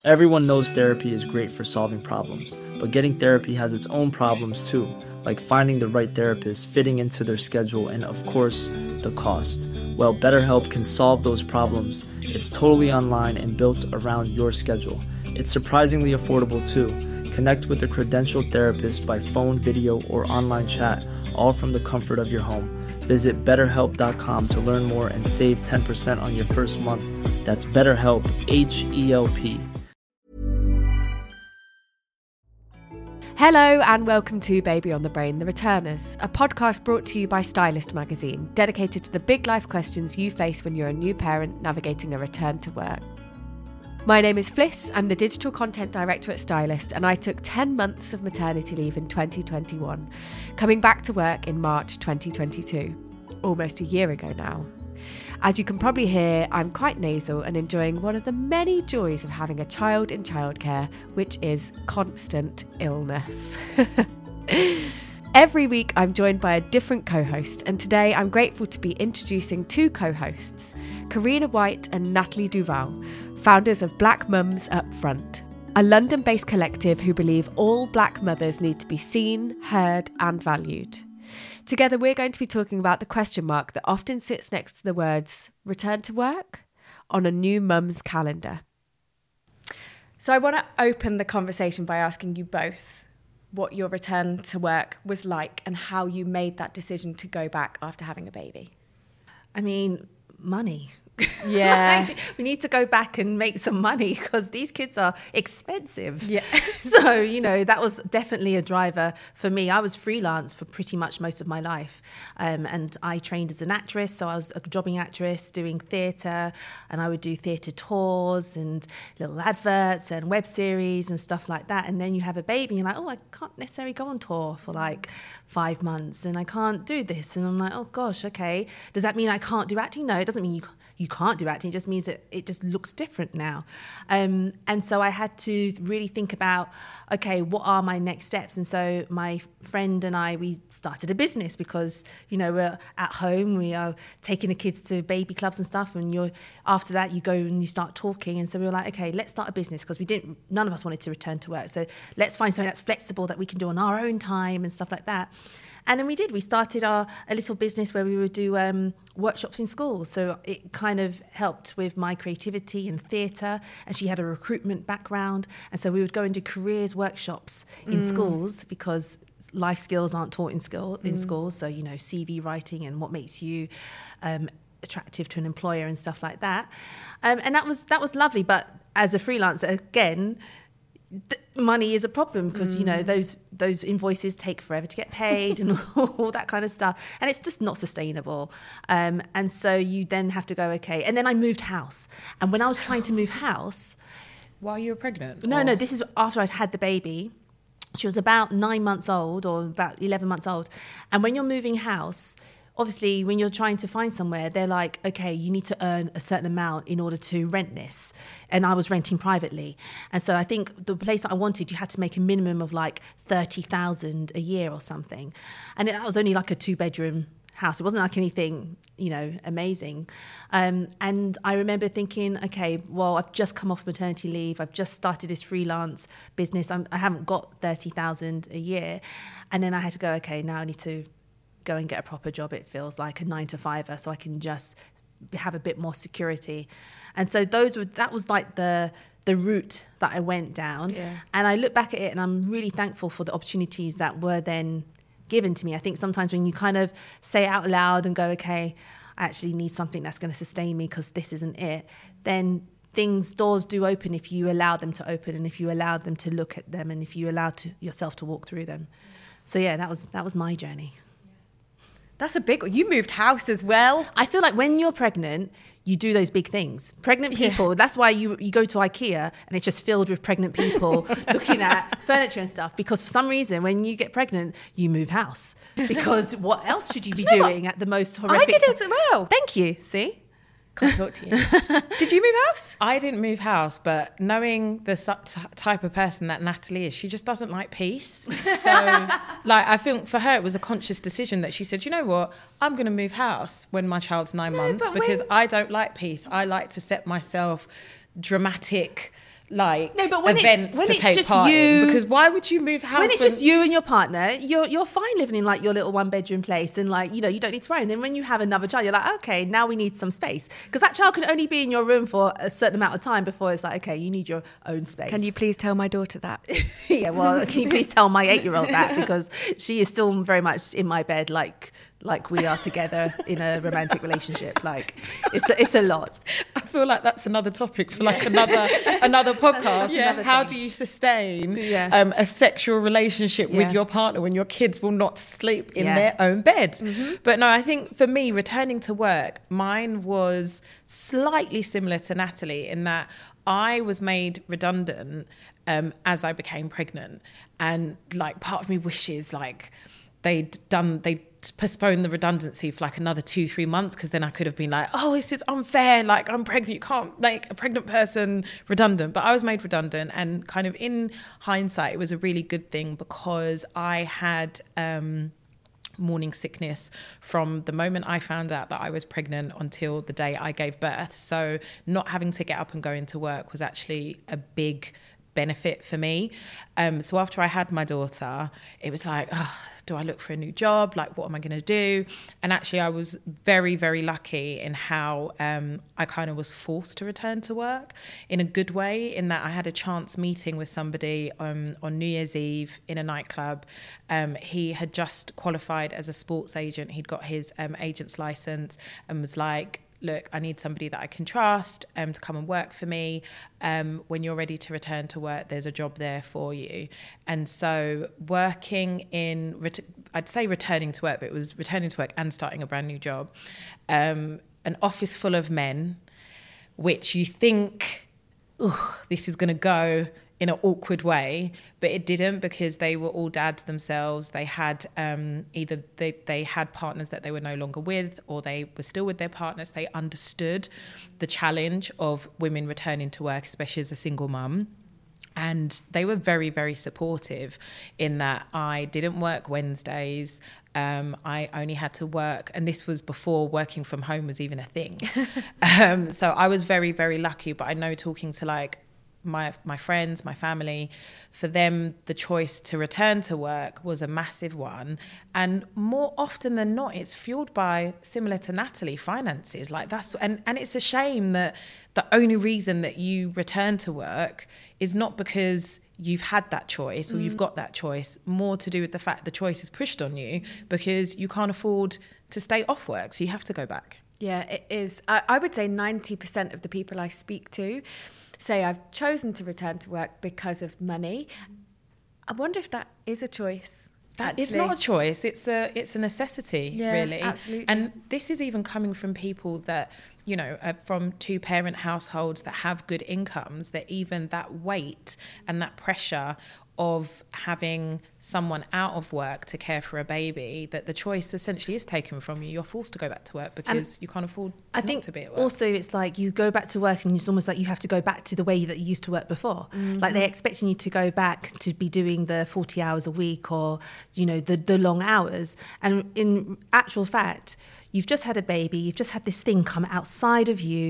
Everyone knows therapy is great for solving problems, but getting therapy has its own problems too, like finding the right therapist, fitting into their schedule, and of course, the cost. Well, BetterHelp can solve those problems. It's totally online and built around your schedule. It's surprisingly affordable too. Connect with a credentialed therapist by phone, video, or online chat, all from the comfort of your home. Visit BetterHelp.com to learn more and save 10% on your first month. That's BetterHelp, H-E-L-P. Hello and welcome to Baby on the Brain, The Returners, a podcast brought to you by Stylist magazine, dedicated to the big life questions you face when you're a new parent navigating a return to work. My name is Fliss, I'm the digital content director at Stylist, and I took 10 months of maternity leave in 2021, coming back to work in March 2022, almost a year ago now. As you can probably hear, I'm quite nasal and enjoying one of the many joys of having a child in childcare, which is constant illness. Every week I'm joined by a different co-host, and today I'm grateful to be introducing two co-hosts, Karina White and Natalie Duval, founders of Black Mums Up Front, a London-based collective who believe all black mothers need to be seen, heard and valued. Together, we're going to be talking about the question mark that often sits next to the words return to work on a new mum's calendar. So I want to open the conversation by asking you both what your return to work was like and how you made that decision to go back after having a baby. I mean, money. Yeah. We need to go back and make some money because these kids are expensive. Yeah. So, that was definitely a driver for me. I was freelance for pretty much most of my life. And I trained as an actress. So I was a jobbing actress doing theatre, and I would do theatre tours and little adverts and web series and stuff like that. And then you have a baby and you're like, oh, I can't necessarily go on tour for like 5 months and I can't do this. And I'm like, oh gosh, okay. Does that mean I can't do acting? No, it doesn't mean you can't do acting. It just means that it just looks different now. And so I had to really think about, okay, what are my next steps? And so my friend and I, we started a business because, we're at home, we are taking the kids to baby clubs and stuff. And after that, you go and you start talking. And so we were like, okay, let's start a business because none of us wanted to return to work. So let's find something that's flexible that we can do on our own time and stuff like that. And then we did. We started a little business where we would do workshops in schools. So it kind of helped with my creativity and theatre. And she had a recruitment background. And so we would go and do careers workshops in schools because life skills aren't taught in schools. So, CV writing and what makes you attractive to an employer and stuff like that. And that was lovely. But as a freelancer, again, money is a problem because those invoices take forever to get paid and all that kind of stuff, and it's just not sustainable. And so you then have to go, okay. And then I moved house, and when I was trying to move house, while you were pregnant? No, this is after I'd had the baby. She was about 9 months old or about 11 months old, and when you're moving house, obviously, when you're trying to find somewhere, they're like, okay, you need to earn a certain amount in order to rent this. And I was renting privately. And so I think the place that I wanted, you had to make a minimum of like 30,000 a year or something. And that was only like a 2-bedroom house. It wasn't like anything, amazing. And I remember thinking, okay, well, I've just come off maternity leave. I've just started this freelance business. I haven't got 30,000 a year. And then I had to go, okay, now I need to go and get a proper job. It feels like a 9-to-5er, so I can just have a bit more security. And so that was like the route that I went down. Yeah. And I look back at it and I'm really thankful for the opportunities that were then given to me. I think sometimes when you kind of say it out loud and go, okay, I actually need something that's going to sustain me because this isn't it, then doors do open if you allow them to open and if you allow them to look at them and if you allow yourself to walk through them. So yeah, that was my journey. That's a big one. You moved house as well. I feel like when you're pregnant, you do those big things. Pregnant people, that's why you go to IKEA and it's just filled with pregnant people looking at furniture and stuff. Because for some reason, when you get pregnant, you move house. Because what else should you be doing at the most horrific I did it as well. Thank you. See? Can't talk to you. Did you move house? I didn't move house, but knowing the type of person that Natalie is, she just doesn't like peace. So, I think for her, it was a conscious decision that she said, you know what, I'm going to move house when my child's 9 months because I don't like peace. I like to set myself dramatic like No, but when events when to it's take just part in, you- because why would you move house when it's just you and your partner, you're fine living in like your little 1-bedroom place, and like, you know, you don't need to worry. And then when you have another child, you're like, okay, now we need some space, because that child can only be in your room for a certain amount of time before it's like, okay, you need your own space. Can you please tell my daughter that? Yeah, well, can you please tell my 8-year-old that, because she is still very much in my bed like we are together in a romantic relationship. Like it's a lot. I feel like that's another topic for like another podcast. another How thing. do you sustain Yeah. a sexual relationship Yeah. with your partner when your kids will not sleep in Yeah. their own bed? But no, I think for me, returning to work, mine was slightly similar to Natalie in that I was made redundant as I became pregnant, and like part of me wishes like they'd postponed the redundancy for like another 2-3 months, because then I could have been like, oh, this is unfair, like I'm pregnant, you can't make a pregnant person redundant. But I was made redundant, and kind of in hindsight it was a really good thing, because I had morning sickness from the moment I found out that I was pregnant until the day I gave birth. So not having to get up and go into work was actually a big benefit for me. So after I had my daughter, it was like, oh, do I look for a new job? Like, what am I going to do? And actually, I was very, very lucky in how I kind of was forced to return to work in a good way, in that I had a chance meeting with somebody on New Year's Eve in a nightclub. He had just qualified as a sports agent. He'd got his agent's license and was like, look, I need somebody that I can trust to come and work for me. When you're ready to return to work, there's a job there for you. And so working in, I'd say returning to work, but it was returning to work and starting a brand new job. An office full of men, which you think, this is going to go in an awkward way, but it didn't, because they were all dads themselves. They had either they had partners that they were no longer with, or they were still with their partners. They understood the challenge of women returning to work, especially as a single mum. And they were very, very supportive in that I didn't work Wednesdays. I only had to work, and this was before working from home was even a thing. So I was very, very lucky. But I know, talking to like my friends, my family, for them, the choice to return to work was a massive one. And more often than not, it's fueled by, similar to Natalie, finances. Like that's, and it's a shame that the only reason that you return to work is not because you've had that choice or you've got that choice, more to do with the fact the choice is pushed on you because you can't afford to stay off work. So you have to go back. Yeah, it is. I would say 90% of the people I speak to say I've chosen to return to work because of money. I wonder if that is a choice. It's not a choice. It's a necessity, really. Absolutely. And this is even coming from people that, you know, are from 2-parent households that have good incomes, that even that weight and that pressure of having someone out of work to care for a baby, that the choice essentially is taken from you. You're forced to go back to work because you can't afford not to be at work. Also, it's like you go back to work and it's almost like you have to go back to the way that you used to work before. Like they're expecting you to go back to be doing the 40 hours a week, or, you know, the long hours. And in actual fact, you've just had a baby, you've just had this thing come outside of you.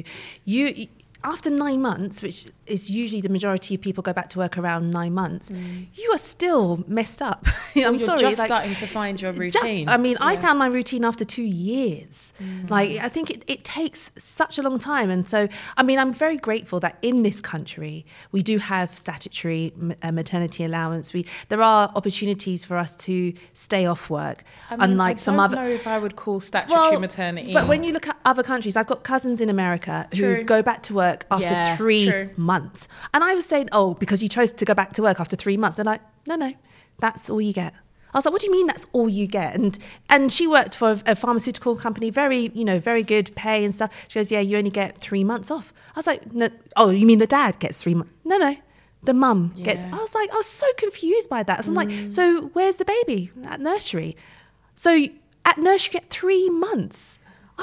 After 9 months, which is usually the majority of people go back to work around 9 months, you are still messed up. I'm You're sorry. just like, starting to find your routine. I found my routine after 2 years. Like, I think it takes such a long time. And so, I mean, I'm very grateful that in this country, we do have statutory maternity allowance. There are opportunities for us to stay off work, unlike some other... I don't know if I would call statutory maternity. But when you look at other countries, I've got cousins in America who go back to work after 3 months. And I was saying, because you chose to go back to work after 3 months. They're like, no, that's all you get. I was like, what do you mean that's all you get? And she worked for a pharmaceutical company, very good pay and stuff. She goes, yeah, you only get 3 months off. I was like, no, you mean the dad gets 3 months? No, the mum gets. I was so confused by that. So I'm like, so where's the baby? At nursery. So at nursery you get 3 months.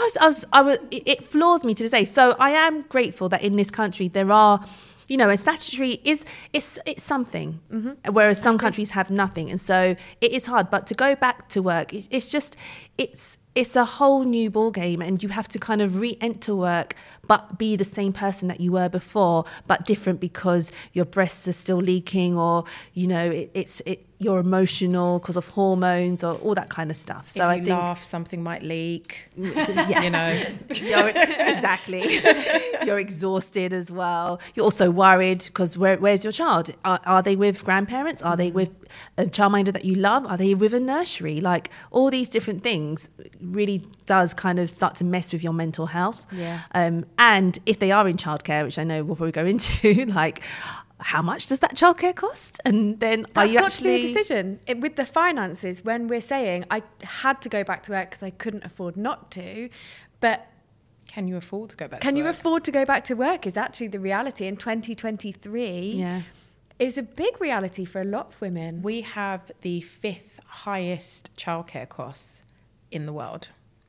It floors me to this day. So I am grateful that in this country there are, a statutory it's something, whereas some countries have nothing, and so it is hard. But to go back to work, it's it's a whole new ball game, and you have to kind of re-enter work but be the same person that you were before, but different because your breasts are still leaking, or you're emotional because of hormones or all that kind of stuff. So if you laugh, something might leak. Yes. Exactly. You're exhausted as well. You're also worried because where's your child? Are they with grandparents? Are they with a childminder that you love? Are they with a nursery? Like, all these different things really does kind of start to mess with your mental health. Yeah. And if they are in childcare, which I know we'll probably go into, like, how much does that childcare cost? And then that's got to be a decision with the finances. When we're saying I had to go back to work because I couldn't afford not to, but can you afford to go back? Can you afford to go back to work? Is actually the reality in 2023. Yeah. Is a big reality for a lot of women. We have the 5th highest childcare costs in the world,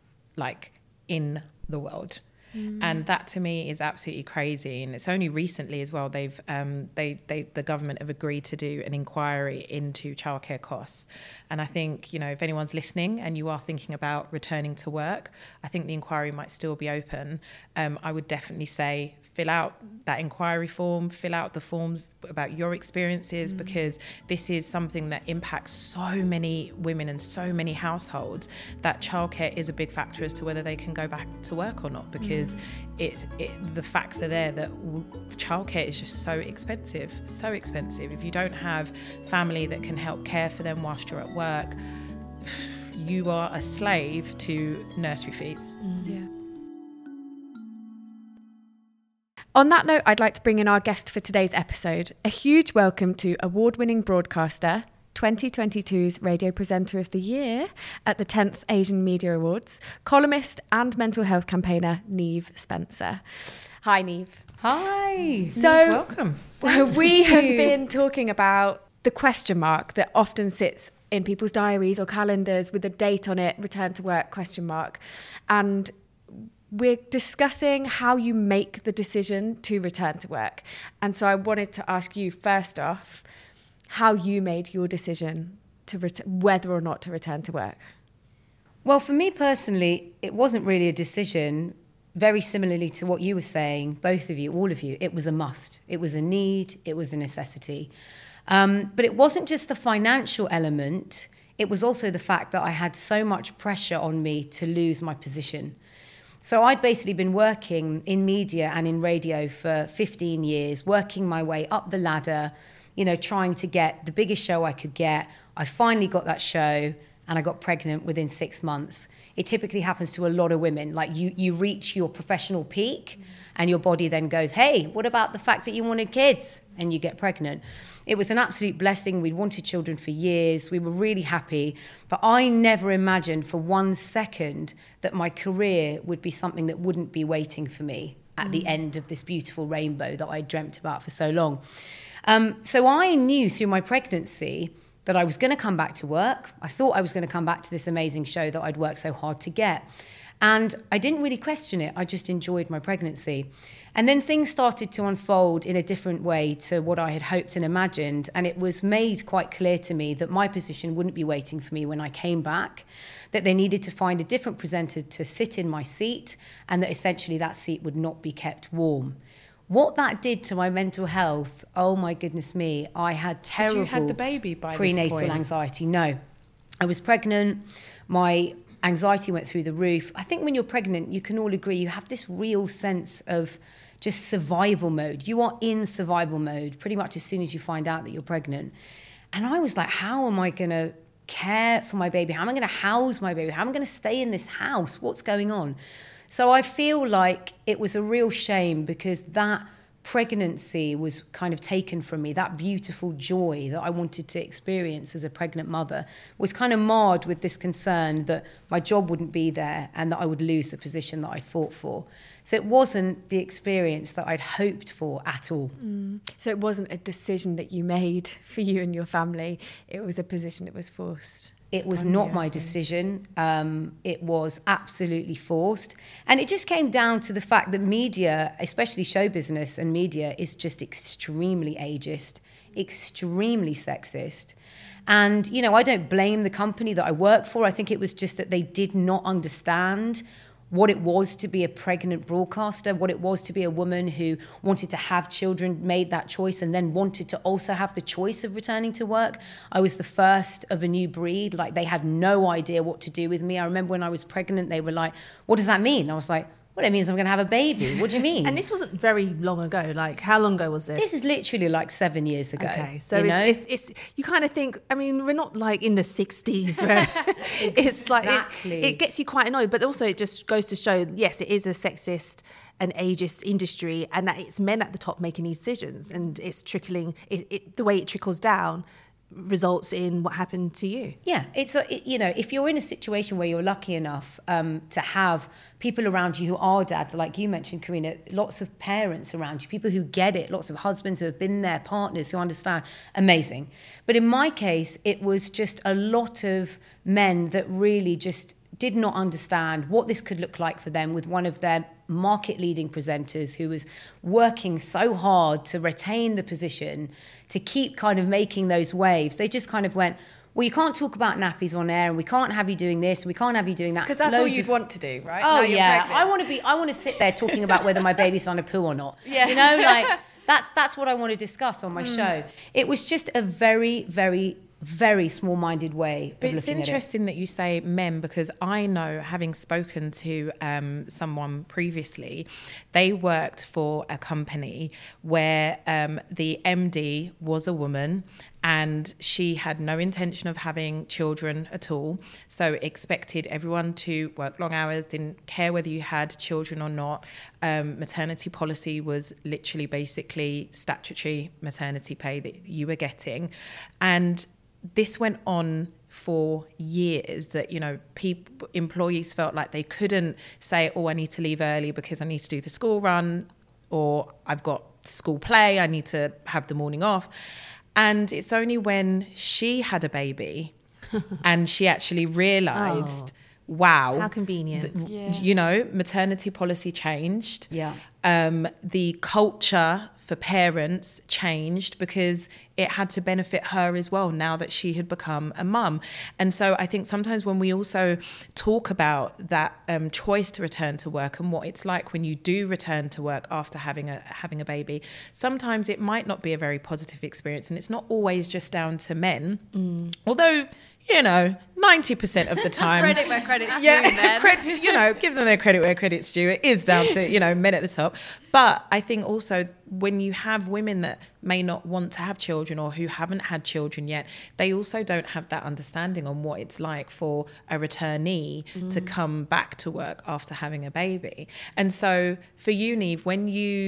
and that to me is absolutely crazy. And it's only recently as well the government have agreed to do an inquiry into childcare costs. And I think, if anyone's listening and you are thinking about returning to work, I think the inquiry might still be open. I would definitely say fill out that inquiry form, fill out the forms about your experiences, because this is something that impacts so many women and so many households, that childcare is a big factor as to whether they can go back to work or not, because the facts are there that childcare is just so expensive. If you don't have family that can help care for them whilst you're at work, you are a slave to nursery fees. Yeah. On that note, I'd like to bring in our guest for today's episode. A huge welcome to award-winning broadcaster, 2022's Radio Presenter of the Year at the 10th Asian Media Awards, columnist and mental health campaigner, Niamh Spencer. Hi, Niamh. Hi. So, welcome. We have been talking about the question mark that often sits in people's diaries or calendars with a date on it, return to work, question mark. And we're discussing how you make the decision to return to work. And so I wanted to ask you, first off, how you made your decision to whether or not to return to work. Well, for me personally, it wasn't really a decision. Very similarly to what you were saying, both of you, all of you, it was a must. It was a need. It was a necessity. But it wasn't just the financial element. It was also the fact that I had so much pressure on me to lose my position. So I'd basically been working in media and in radio for 15 years, working my way up the ladder, trying to get the biggest show I could get. I finally got that show and I got pregnant within 6 months. It typically happens to a lot of women. Like you reach your professional peak and your body then goes, hey, what about the fact that you wanted kids? And you get pregnant. It was an absolute blessing. We'd wanted children for years. We were really happy. But I never imagined for 1 second that my career would be something that wouldn't be waiting for me at the end of this beautiful rainbow that I dreamt about for so long. So I knew through my pregnancy that I was going to come back to work. I thought I was going to come back to this amazing show that I'd worked so hard to get. And I didn't really question it. I just enjoyed my pregnancy. And then things started to unfold in a different way to what I had hoped and imagined. And it was made quite clear to me that my position wouldn't be waiting for me when I came back, that they needed to find a different presenter to sit in my seat, and that essentially that seat would not be kept warm. What that did to my mental health, oh my goodness me, I had terrible You had the baby by prenatal this point. anxiety. No, I was pregnant. My anxiety went through the roof. I think when you're pregnant, you can all agree, you have this real sense of just survival mode. You are in survival mode pretty much as soon as you find out that you're pregnant. And I was like, how am I going to care for my baby? How am I going to house my baby? How am I going to stay in this house? What's going on? So I feel like it was a real shame because that pregnancy was kind of taken from me. That beautiful joy that I wanted to experience as a pregnant mother was kind of marred with this concern that my job wouldn't be there and that I would lose the position that I'd fought for. So it wasn't the experience that I'd hoped for at all. So it wasn't a decision that you made for you and your family. It was a position that was forced. It was not my decision. It was absolutely forced. And it just came down to the fact that media, especially show business and media, is just extremely ageist, extremely sexist. And, you know, I don't blame the company that I work for. I think it was just that they did not understand what it was to be a pregnant broadcaster, what it was to be a woman who wanted to have children, made that choice, and then wanted to also have the choice of returning to work. I was the first of a new breed. Like, they had no idea what to do with me. I remember when I was pregnant, they were like, what does that mean? I was like, well, it means I'm going to have a baby. What do you mean? And this wasn't very long ago. Like, how long ago was this? This is literally like 7 years ago. Okay, so it's you kind of think, I mean, we're not like in the 60s where it's like, it gets you quite annoyed, but also it just goes to show, yes, it is a sexist and ageist industry, and that it's men at the top making these decisions, and it's trickling, the way it trickles down results in what happened to you. Yeah, you know, if you're in a situation where you're lucky enough to have people around you who are dads, like you mentioned, Karina, lots of parents around you, people who get it, lots of husbands who have been there, partners who understand, amazing. But in my case, it was just a lot of men that really just did not understand what this could look like for them, with one of their market-leading presenters who was working so hard to retain the position, to keep kind of making those waves. They just kind of went, well, you can't talk about nappies on air, and we can't have you doing this, and we can't have you doing that. Because that's all you'd want to do, right? Oh, yeah. I want to sit there talking about whether my baby's done a poo or not. Yeah. You know, like, that's what I want to discuss on my show. It was just a very, very, very small-minded way of looking at it. But it's interesting that you say men, because I know, having spoken to someone previously, they worked for a company where the MD was a woman, and she had no intention of having children at all. So expected everyone to work long hours, didn't care whether you had children or not. Maternity policy was literally basically statutory maternity pay that you were getting. And this went on for years, that, you know, employees felt like they couldn't say, oh, I need to leave early because I need to do the school run, or I've got school play, I need to have the morning off. And it's only when she had a baby and she actually realised, wow. How convenient. You know, maternity policy changed. Yeah. The culture for parents changed because it had to benefit her as well, now that she had become a mum. And so I think sometimes when we also talk about that choice to return to work and what it's like when you do return to work after having a baby, sometimes it might not be a very positive experience, and it's not always just down to men. Although, you know, 90% of the time, Credit where credit's due, you know, give them their credit where credit's due. It is down to, you know, men at the top. But I think also when you have women that may not want to have children, or who haven't had children yet, they also don't have that understanding on what it's like for a returnee to come back to work after having a baby. And so for you, Niamh, when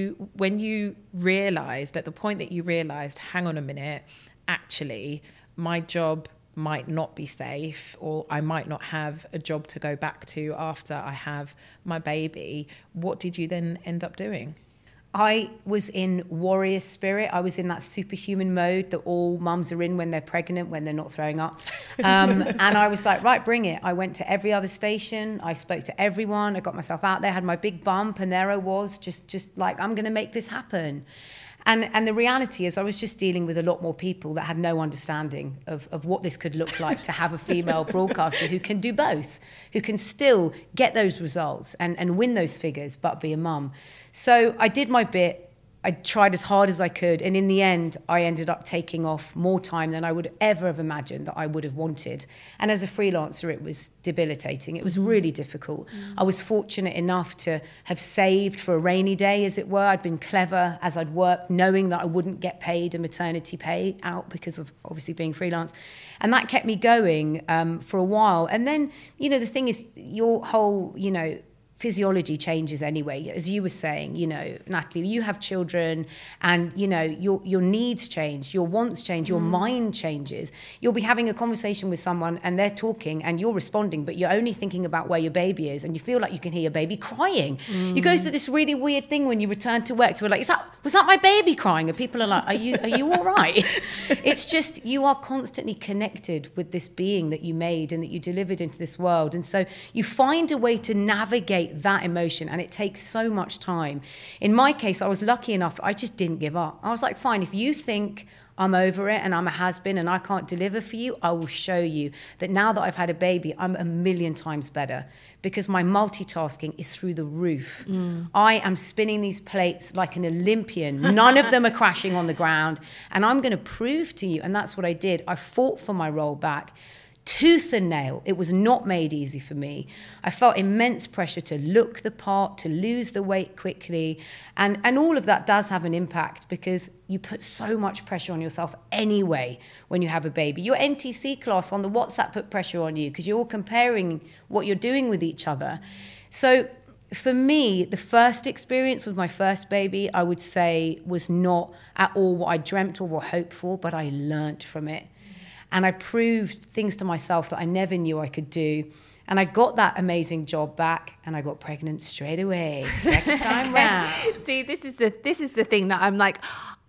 you realised, at the point that you realised, hang on a minute, actually, my job might not be safe, or I might not have a job to go back to after I have my baby, what did you then end up doing? I was in warrior spirit. I was in that superhuman mode that all mums are in when they're pregnant, when they're not throwing up. And I was like, right, bring it. I went to every other station. I spoke to everyone. I got myself out there, had my big bump, and there I was, just like, I'm going to make this happen. And the reality is I was just dealing with a lot more people that had no understanding of what this could look like to have a female broadcaster who can do both, who can still get those results and win those figures, but be a mum. So I did my bit. I tried as hard as I could. And in the end, I ended up taking off more time than I would ever have imagined that I would have wanted. And as a freelancer, it was debilitating. It was really difficult. I was fortunate enough to have saved for a rainy day, as it were. I'd been clever as I'd worked, knowing that I wouldn't get paid a maternity pay out because of obviously being freelance. And that kept me going for a while. And then, you know, the thing is, your whole, you know, physiology changes anyway. As you were saying, you know, Natalie, you have children, and, you know, your needs change, your wants change, your mind changes. You'll be having a conversation with someone and they're talking and you're responding, but you're only thinking about where your baby is, and you feel like you can hear your baby crying. You go through this really weird thing when you return to work. You're like, Was that my baby crying? And people are like, are you all right? It's just, you are constantly connected with this being that you made and that you delivered into this world. And so you find a way to navigate that emotion, and it takes so much time. In my case, I was lucky enough, I just didn't give up. I was like, fine, if you think I'm over it and I'm a has-been and I can't deliver for you, I will show you that now that I've had a baby, I'm a million times better, because my multitasking is through the roof. I am spinning these plates like an Olympian. None of them are crashing on the ground. And I'm going to prove to you, and that's what I did. I fought for my role back. Tooth and nail. It was not made easy for me. I felt immense pressure to look the part, to lose the weight quickly. And all of that does have an impact, because you put so much pressure on yourself anyway when you have a baby. Your NTC class on the WhatsApp put pressure on you because you're all comparing what you're doing with each other. So for me, the first experience with my first baby, I would say, was not at all what I dreamt of or hoped for, but I learnt from it. And I proved things to myself that I never knew I could do. And I got that amazing job back, and I got pregnant straight away, second time round. See, this is the thing that I'm like,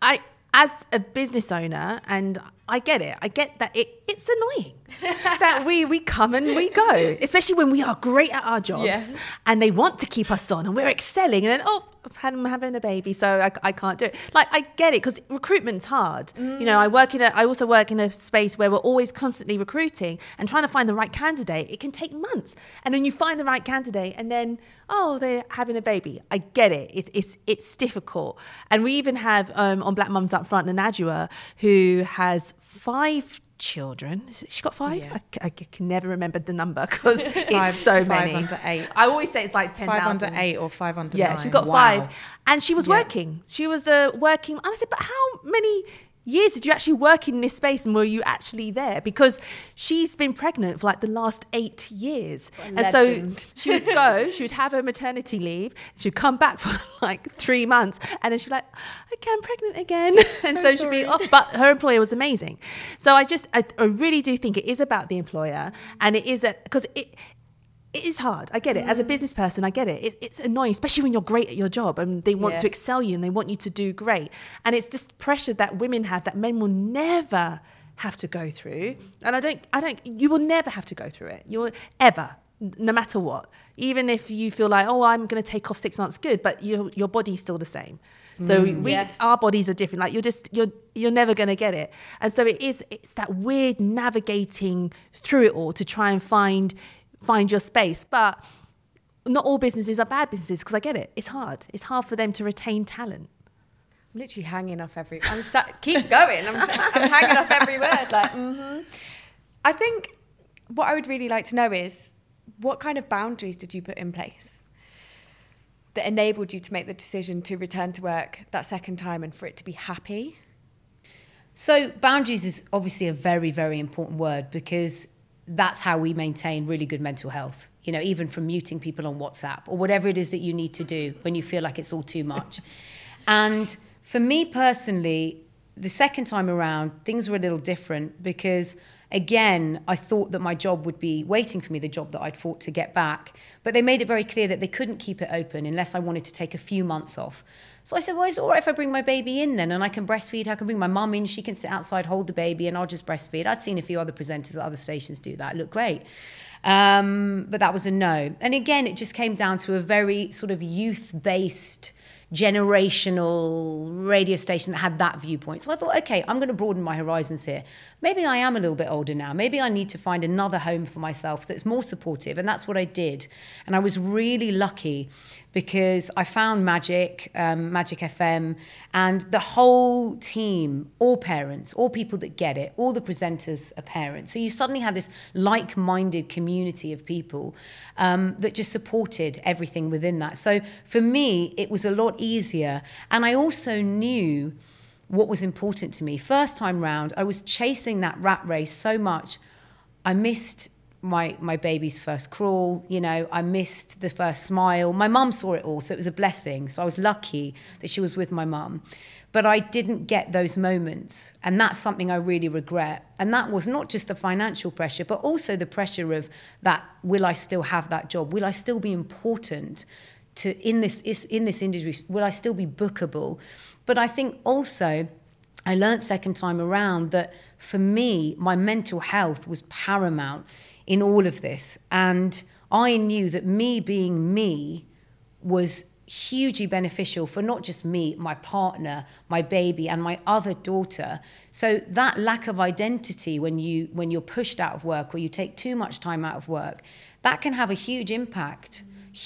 as a business owner, and I get it. I get that it's annoying that we come and we go, especially when we are great at our jobs and they want to keep us on and we're excelling, and then, I'm having a baby, so I can't do it. Like, I get it, because recruitment's hard. You know, I also work in a space where we're always constantly recruiting and trying to find the right candidate. It can take months, and then you find the right candidate, and then they're having a baby. I get it. It's difficult, and we even have on Black Mums Up Front, Najwa, who has 5 children. She got 5? Yeah. I can never remember the number because it's so many. 5 under 8. I always say it's like 10,000. 5 under 8 or 5 under 9. Yeah, she's got 5. And she was working. She was working. And I said, but how many years did you actually work in this space, and were you actually there? Because she's been pregnant for like the last 8 years. And so she would go, she would have her maternity leave, she'd come back for like 3 months, and then she'd be like, okay, I'm pregnant again. And so she'd be off. But her employer was amazing. So I really do think it is about the employer, and it is because it is hard. I get it. As a business person, I get it. It's annoying, especially when you're great at your job and they want to excel you and they want you to do great. And it's this pressure that women have that men will never have to go through. And you will never have to go through it. You'll ever, no matter what. Even if you feel like, I'm going to take off 6 months, good, but your body's still the same. So our bodies are different. Like you're never going to get it. And so it's that weird navigating through it all to try and find your space. But not all businesses are bad businesses, because I get it. It's hard. It's hard for them to retain talent. I'm literally hanging off keep going. I'm hanging off every word. I think what I would really like to know is, what kind of boundaries did you put in place that enabled you to make the decision to return to work that second time and for it to be happy? So boundaries is obviously a very, very important word, because that's how we maintain really good mental health, even from muting people on WhatsApp or whatever it is that you need to do when you feel like it's all too much. And for me personally, the second time around, things were a little different, because again, I thought that my job would be waiting for me, the job that I'd fought to get back. But they made it very clear that they couldn't keep it open unless I wanted to take a few months off. So I said, well, is it all right if I bring my baby in then? And I can breastfeed. I can bring my mum in. She can sit outside, hold the baby, and I'll just breastfeed. I'd seen a few other presenters at other stations do that. It looked great. But that was a no. And again, it just came down to a very sort of youth-based, generational radio station that had that viewpoint. So I thought, okay, I'm going to broaden my horizons here. Maybe I am a little bit older now. Maybe I need to find another home for myself that's more supportive. And that's what I did. And I was really lucky, because I found Magic FM, and the whole team, all parents, all people that get it, all the presenters are parents. So you suddenly had this like-minded community of people that just supported everything within that. So for me, it was a lot easier. And I also knew what was important to me. First time round, I was chasing that rat race so much. I missed my baby's first crawl, I missed the first smile. My mum saw it all, so it was a blessing. So I was lucky that she was with my mum. But I didn't get those moments, and that's something I really regret. And that was not just the financial pressure, but also the pressure of that, will I still have that job? Will I still be important in this industry, will I still be bookable? But I think also I learned second time around that for me, my mental health was paramount in all of this. And I knew that me being me was hugely beneficial for not just me, my partner, my baby, and my other daughter. So that lack of identity when you're pushed out of work or you take too much time out of work, that can have a huge impact.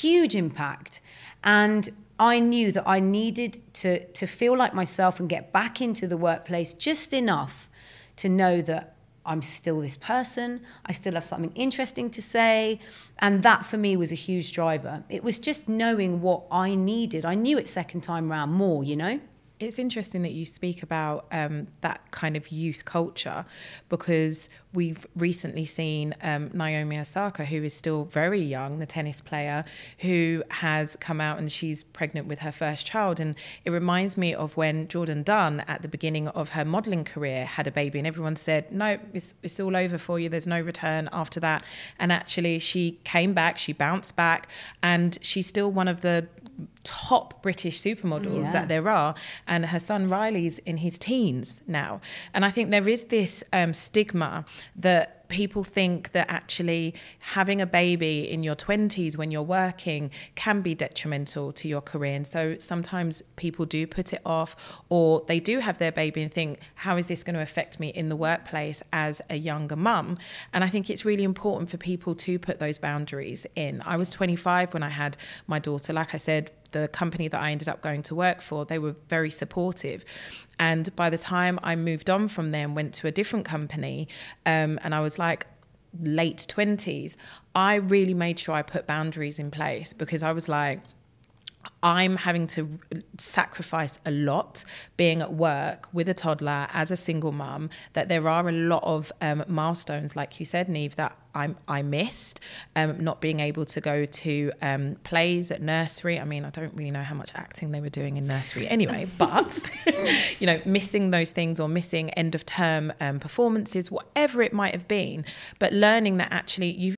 And I knew that I needed to feel like myself and get back into the workplace just enough to know that I'm still this person, I still have something interesting to say, and that for me was a huge driver. It was just knowing what I needed. I knew it second time round more, you know? It's interesting that you speak about that kind of youth culture, because we've recently seen Naomi Osaka, who is still very young, the tennis player, who has come out and she's pregnant with her first child. And it reminds me of when Jordan Dunn, at the beginning of her modelling career, had a baby and everyone said, no, it's all over for you. There's no return after that. And actually she came back, she bounced back, and she's still one of the top British supermodels that there are, and her son Riley's in his teens now. And I think there is this stigma that people think that actually having a baby in your 20s when you're working can be detrimental to your career. And so sometimes people do put it off, or they do have their baby and think, how is this going to affect me in the workplace as a younger mum? And I think it's really important for people to put those boundaries in. I was 25 when I had my daughter. Like I said, the company that I ended up going to work for, they were very supportive. And by the time I moved on from them, went to a different company, and I was like late 20s, I really made sure I put boundaries in place, because I was like, I'm having to sacrifice a lot being at work with a toddler as a single mum, that there are a lot of milestones, like you said, Niamh, that I missed, not being able to go to plays at nursery. I mean, I don't really know how much acting they were doing in nursery anyway, but, you know, missing those things, or missing end of term performances, whatever it might have been, but learning that actually you've.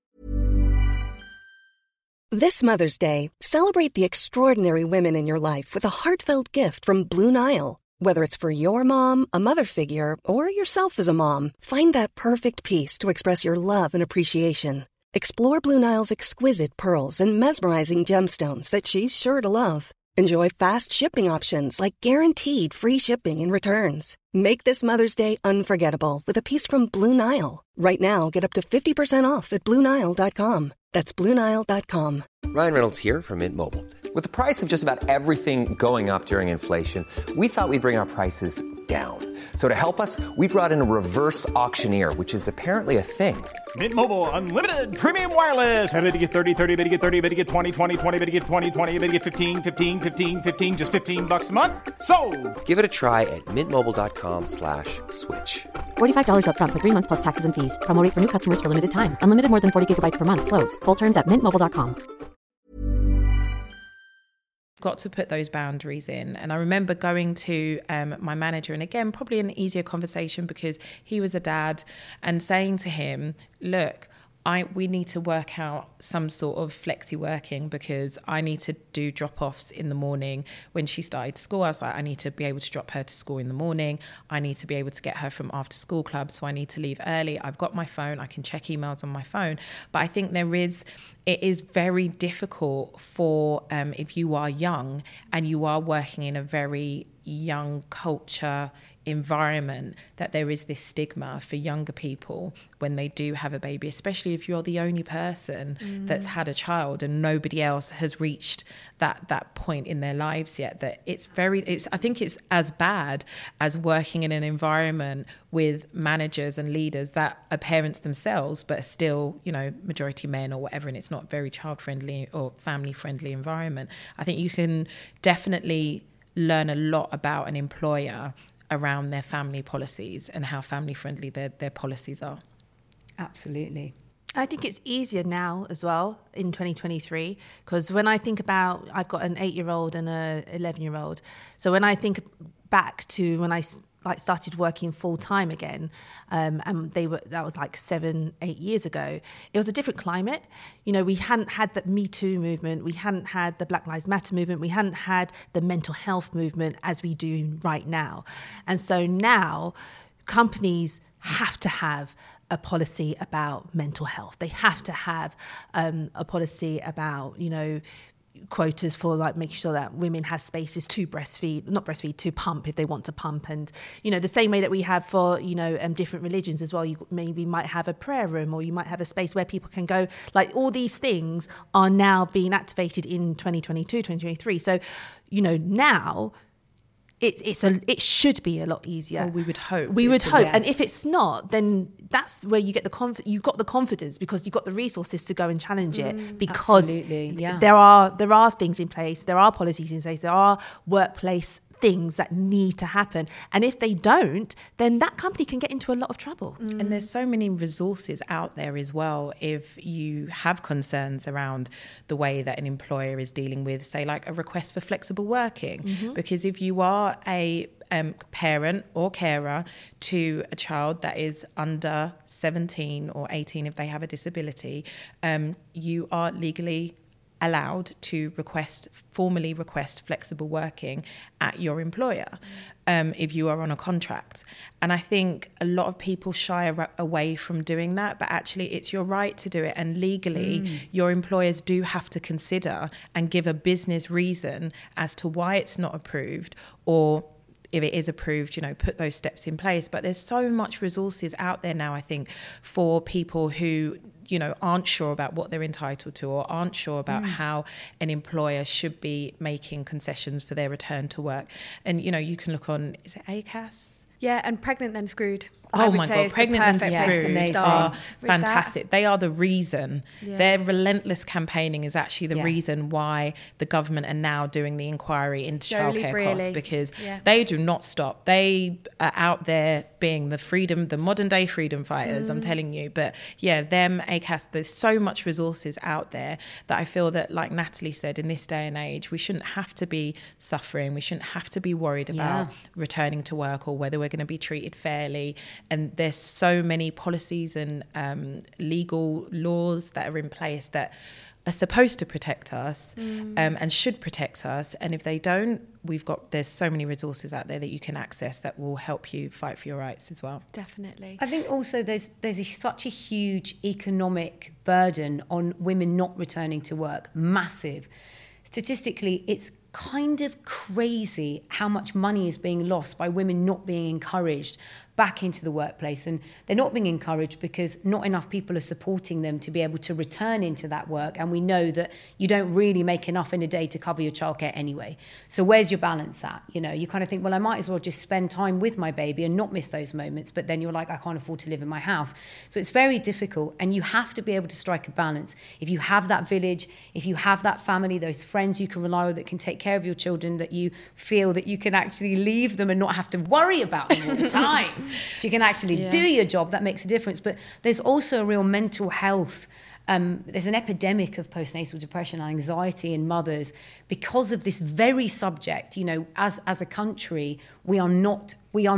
This Mother's Day, celebrate the extraordinary women in your life with a heartfelt gift from Blue Nile. Whether it's for your mom, a mother figure, or yourself as a mom, find that perfect piece to express your love and appreciation. Explore Blue Nile's exquisite pearls and mesmerizing gemstones that she's sure to love. Enjoy fast shipping options like guaranteed free shipping and returns. Make this Mother's Day unforgettable with a piece from Blue Nile. Right now, get up to 50% off at BlueNile.com. That's BlueNile.com. Ryan Reynolds here from Mint Mobile. With the price of just about everything going up during inflation, we thought we'd bring our prices down. So to help us, we brought in a reverse auctioneer, which is apparently a thing. Mint Mobile Unlimited Premium Wireless. How to get 30, 30, how to get 30, how to get 20, 20, 20, how to get 20, 20, how to get 15, 15, 15, 15, just $15 a month? Sold! Give it a try at mintmobile.com/switch. $45 up front for 3 months plus taxes and fees. Promo rate for new customers for limited time. Unlimited more than 40 gigabytes per month. Slows full terms at mintmobile.com. Got to put those boundaries in. And I remember going to my manager, and again, probably an easier conversation because he was a dad, and saying to him, look, we need to work out some sort of flexi working, because I need to do drop-offs in the morning. When she started school, I was like, I need to be able to drop her to school in the morning. I need to be able to get her from after school club, so I need to leave early. I've got my phone, I can check emails on my phone. But I think it is very difficult for, if you are young and you are working in a very young culture environment, that there is this stigma for younger people when they do have a baby, especially if you're the only person that's had a child and nobody else has reached that point in their lives yet, that I think it's as bad as working in an environment with managers and leaders that are parents themselves but are still, you know, majority men or whatever, and it's not very child friendly or family friendly environment. I think you can definitely learn a lot about an employer around their family policies and how family friendly their policies are. Absolutely. I think it's easier now as well in 2023, because when I think about, I've got an 8-year-old and a 11-year-old. So when I think back to when I started working full time again, and that was like 7-8 years ago. It was a different climate. You know, we hadn't had the Me Too movement, we hadn't had the Black Lives Matter movement, we hadn't had the mental health movement as we do right now. And so now companies have to have a policy about mental health. They have to have a policy about, you know, quotas for like making sure that women have spaces to to pump if they want to pump. And, you know, the same way that we have for, you know, different religions as well. You maybe might have a prayer room, or you might have a space where people can go. Like, all these things are now being activated in 2022, 2023. So, you know, now it should be a lot easier. Well, we would hope. Yes. And if it's not, then that's where you get you've got the confidence, because you've got the resources to go and challenge it, because there are things in place, there are policies in place, there are workplace things that need to happen. And if they don't, then that company can get into a lot of trouble. And there's so many resources out there as well. If you have concerns around the way that an employer is dealing with, say, like a request for flexible working, because if you are a parent or carer to a child that is under 17 or 18, if they have a disability, you are legally allowed to formally request flexible working at your employer, if you are on a contract. And I think a lot of people shy away from doing that, but actually it's your right to do it. And legally, your employers do have to consider and give a business reason as to why it's not approved, or if it is approved, you know, put those steps in place. But there's so much resources out there now, I think, for people who, you know, aren't sure about what they're entitled to, or aren't sure about how an employer should be making concessions for their return to work. And, you know, you can look on, is it ACAS? Yeah, and Pregnant Then Screwed. Oh my God, Pregnant Then Screwed are fantastic. They are the reason. Yeah. Their relentless campaigning is actually the reason why the government are now doing the inquiry into childcare costs, because they do not stop. They are out there being the modern day freedom fighters, I'm telling you. But yeah, them, ACAS, there's so much resources out there that I feel that, like Natalie said, in this day and age, we shouldn't have to be suffering. We shouldn't have to be worried about returning to work, or whether we're going to be treated fairly. And there's so many policies and legal laws that are in place that are supposed to protect us, and should protect us. And if they don't, there's so many resources out there that you can access that will help you fight for your rights as well. Definitely. I think also there's such a huge economic burden on women not returning to work, massive. Statistically, it's kind of crazy how much money is being lost by women not being encouraged back into the workplace. And they're not being encouraged because not enough people are supporting them to be able to return into that work. And we know that you don't really make enough in a day to cover your childcare anyway. So where's your balance at? You know, you kind of think, well, I might as well just spend time with my baby and not miss those moments. But then you're like, I can't afford to live in my house. So it's very difficult. And you have to be able to strike a balance. If you have that village, if you have that family, those friends you can rely on that can take care of your children, that you feel that you can actually leave them and not have to worry about them all the time. So you can actually do your job, that makes a difference. But there's also a real mental health, there's an epidemic of postnatal depression and anxiety in mothers because of this very subject. You know, as a country, we are not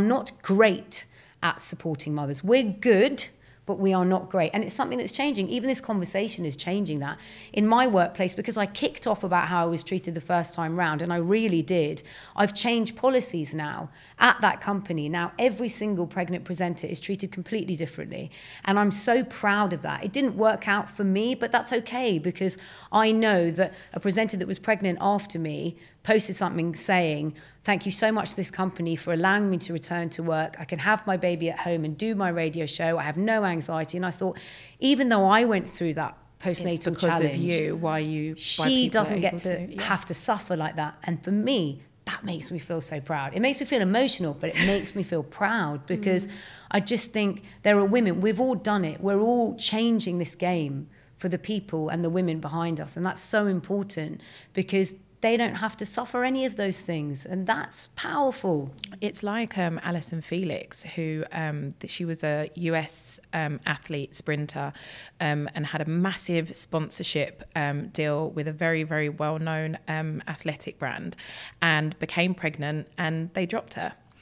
great at supporting mothers. We're good, but we are not great. And it's something that's changing. Even this conversation is changing that. In my workplace, because I kicked off about how I was treated the first time round, and I really did, I've changed policies now at that company. Now, every single pregnant presenter is treated completely differently. And I'm so proud of that. It didn't work out for me, but that's okay, because I know that a presenter that was pregnant after me posted something saying, thank you so much to this company for allowing me to return to work. I can have my baby at home and do my radio show. I have no anxiety. And I thought, even though I went through that postnatal challenge, of you, she doesn't get to have to suffer like that. And for me, that makes me feel so proud. It makes me feel emotional, but it makes me feel proud, because I just think there are women, we've all done it. We're all changing this game for the people and the women behind us. And that's so important, because they don't have to suffer any of those things, and that's powerful. It's like Allyson Felix, who she was a US athlete, sprinter, and had a massive sponsorship deal with a very, very well-known athletic brand, and became pregnant, and they dropped her.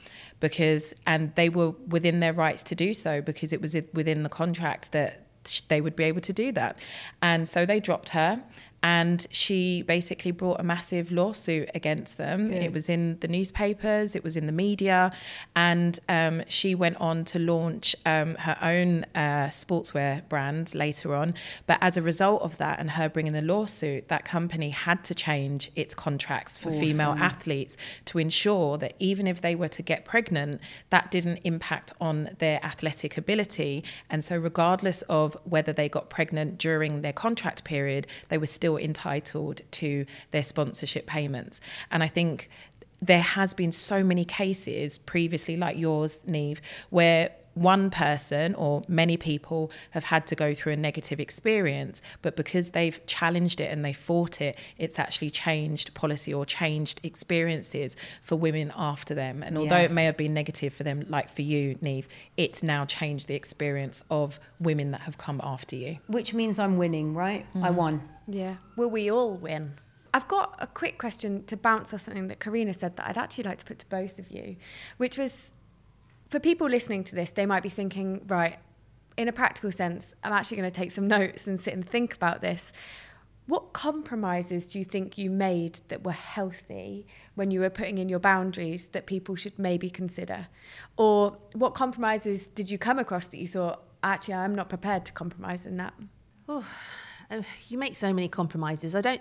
and they were within their rights to do so because it was within the contract that they would be able to do that. And so they dropped her, and she basically brought a massive lawsuit against them. Good. It was in the newspapers, it was in the media, and she went on to launch her own sportswear brand later on. But as a result of that and her bringing the lawsuit, that company had to change its contracts for female athletes to ensure that even if they were to get pregnant, that didn't impact on their athletic ability. And so regardless of whether they got pregnant during their contract period, they were still entitled to their sponsorship payments. And I think there has been so many cases previously like yours, Niamh, where one person or many people have had to go through a negative experience, but because they've challenged it and they fought it, it's actually changed policy or changed experiences for women after them. And although it may have been negative for them, like for you, Niamh, it's now changed the experience of women that have come after you. Which means I'm winning, right? I won. Yeah. Will we all win? I've got a quick question to bounce off something that Karina said that I'd actually like to put to both of you, which was, for people listening to this, they might be thinking, right, in a practical sense, I'm actually going to take some notes and sit and think about this. What compromises do you think you made that were healthy when you were putting in your boundaries that people should maybe consider? Or what compromises did you come across that you thought, actually, I'm not prepared to compromise in that? Oh, you make so many compromises. I don't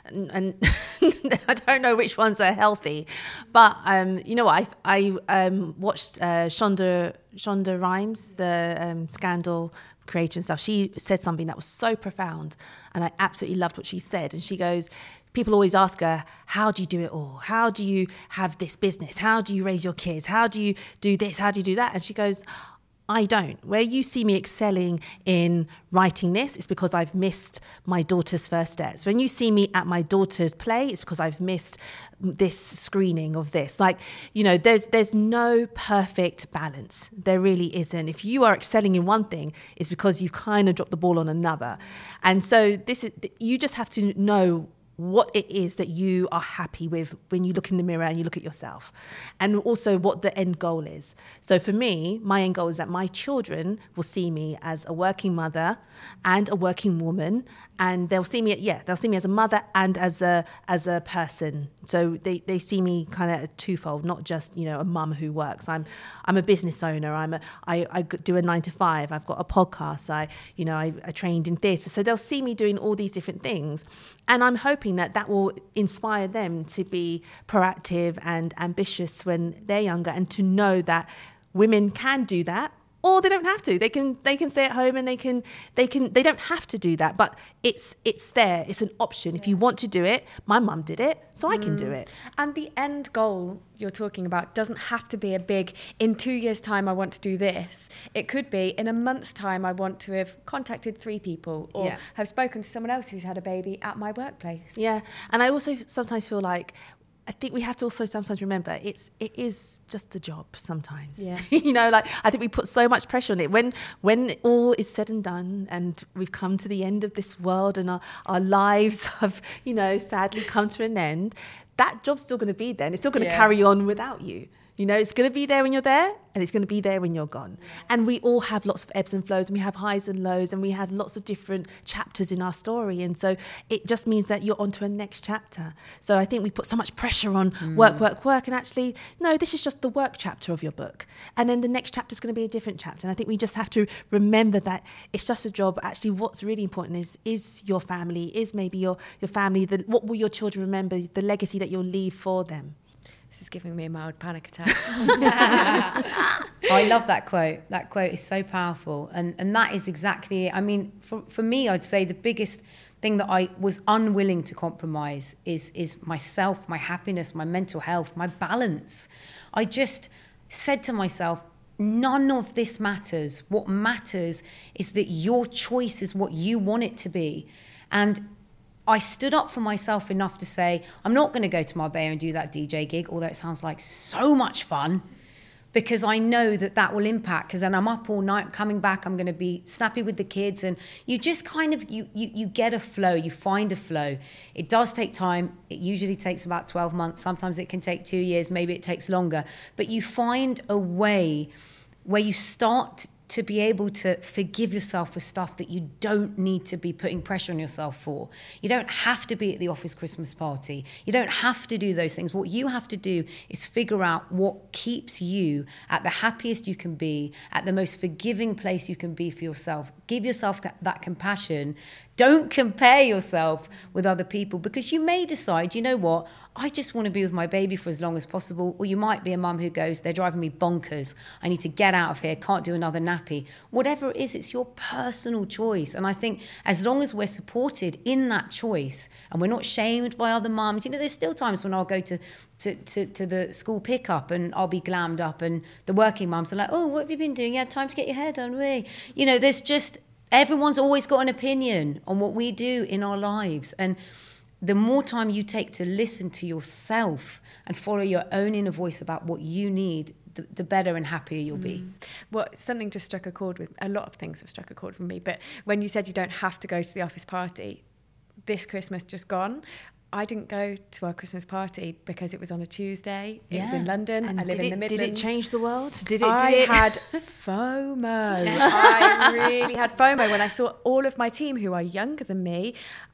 know which ones are healthy, but you know what? I watched Shonda Rhimes, the Scandal creator and stuff. She said something that was so profound, and I absolutely loved what she said. And she goes, people always ask her, how do you do it all? How do you have this business? How do you raise your kids? How do you do this? How do you do that? And she goes, I don't. Where you see me excelling in writing this, it's because I've missed my daughter's first steps. When you see me at my daughter's play, it's because I've missed this screening of this. Like, you know, there's no perfect balance. There really isn't. If you are excelling in one thing, it's because you've kind of dropped the ball on another. And so you just have to know what it is that you are happy with when you look in the mirror and you look at yourself, and also what the end goal is. So for me, my end goal is that my children will see me as a working mother and a working woman, and they'll see me as a mother and as a person. So they see me kind of twofold, not just, you know, a mum who works. I'm a business owner. I do a 9 to 5. I've got a podcast. I trained in theatre. So they'll see me doing all these different things, and I'm hoping that will inspire them to be proactive and ambitious when they're younger, and to know that women can do that, or they don't have to. They can stay at home and they don't have to do that, but it's there. It's an option. If you want to do it, my mum did it, so I can do it. And the end goal you're talking about doesn't have to be a big, in 2 years' time, I want to do this. It could be, in a month's time, I want to have contacted 3 people or have spoken to someone else who's had a baby at my workplace. Yeah, and I also sometimes feel like, I think we have to also sometimes remember it is just a job sometimes. Yeah. You know, like, I think we put so much pressure on it. When all is said and done and we've come to the end of this world and our lives have, you know, sadly come to an end, that job's still going to be there, and it's still going to carry on without you. You know, it's going to be there when you're there, and it's going to be there when you're gone. And we all have lots of ebbs and flows, and we have highs and lows, and we have lots of different chapters in our story. And so it just means that you're on to a next chapter. So I think we put so much pressure on work, and actually, no, this is just the work chapter of your book. And then the next chapter is going to be a different chapter. And I think we just have to remember that it's just a job. Actually, what's really important is your family, is maybe your family, what will your children remember, the legacy that you'll leave for them. This is giving me a mild panic attack. I love that quote. That quote is so powerful. And that is exactly it. I mean, for me, I'd say the biggest thing that I was unwilling to compromise is myself, my happiness, my mental health, my balance. I just said to myself, none of this matters. What matters is that your choice is what you want it to be. And I stood up for myself enough to say, I'm not going to go to Marbella and do that DJ gig, although it sounds like so much fun, because I know that will impact, because then I'm up all night, coming back, I'm going to be snappy with the kids, and you just kind of, you get a flow, you find a flow. It does take time. It usually takes about 12 months. Sometimes it can take 2 years, maybe it takes longer, but you find a way where you start to be able to forgive yourself for stuff that you don't need to be putting pressure on yourself for. You don't have to be at the office Christmas party. You don't have to do those things. What you have to do is figure out what keeps you at the happiest you can be, at the most forgiving place you can be for yourself. Give yourself that compassion. Don't compare yourself with other people, because you may decide, you know what, I just want to be with my baby for as long as possible. Or you might be a mum who goes, they're driving me bonkers. I need to get out of here, can't do another nappy. Whatever it is, it's your personal choice. And I think as long as we're supported in that choice and we're not shamed by other mums, there's still times when I'll go to the school pickup and I'll be glammed up, and the working mums are like, oh, what have you been doing? You had time to get your hair done, really? There's just, everyone's always got an opinion on what we do in our lives. And the more time you take to listen to yourself and follow your own inner voice about what you need, the better and happier you'll be. Well, something just struck a chord with, a lot of things have struck a chord with me, but when you said you don't have to go to the office party, this Christmas just gone, I didn't go to our Christmas party because it was on a Tuesday. It was in London. And I live in the Midlands. Did it change the world? I had FOMO. I really had FOMO when I saw all of my team who are younger than me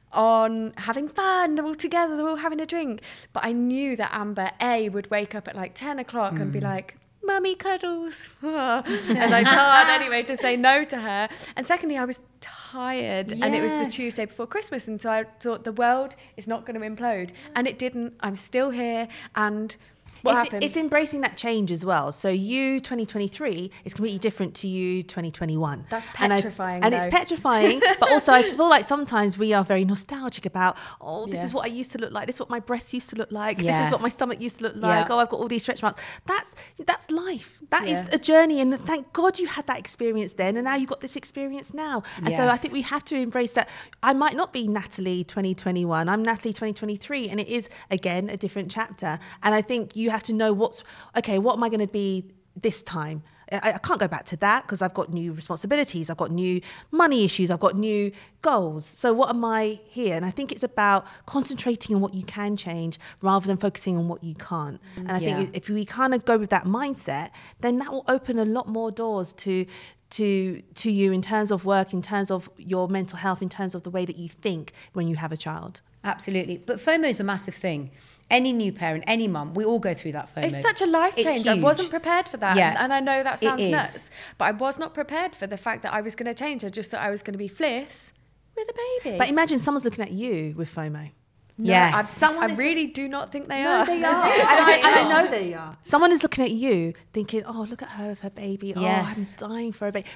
on having fun. They're all together. They're all having a drink. But I knew that Amber would wake up at like 10 o'clock and be like, Mummy cuddles. And I can't anyway to say no to her. And secondly, I was tired, and it was the Tuesday before Christmas, and so I thought the world is not going to implode, and it didn't. I'm still here, and what happened? It's embracing that change as well. So you 2023 is completely different to you 2021. That's petrifying, and it's petrifying, but also I feel like sometimes we are very nostalgic about, this is what I used to look like. This is what my breasts used to look like. This is what my stomach used to look like. Oh, I've got all these stretch marks. That's life. That is a journey, and thank God you had that experience then, and now you've got this experience now. And so I think we have to embrace that. I might not be Natalie 2021. I'm Natalie 2023, and it is, again, a different chapter. And I think you have to know what am I going to be this time? I can't go back to that because I've got new responsibilities, I've got new money issues, I've got new goals. So what am I here? And I think it's about concentrating on what you can change rather than focusing on what you can't. And I think if we kind of go with that mindset, then that will open a lot more doors to you in terms of work, in terms of your mental health, in terms of the way that you think when you have a child. Absolutely. But FOMO is a massive thing. Any new parent, any mum, we all go through that FOMO. It's such a life change. I wasn't prepared for that. Yeah, and I know that sounds nuts, but I was not prepared for the fact that I was going to change. I just thought I was going to be Fliss with a baby. But imagine someone's looking at you with FOMO. No, yes. I really do not think they are. They are. and I know they are. Someone is looking at you thinking, oh, look at her with her baby. Yes. Oh, I'm dying for a baby.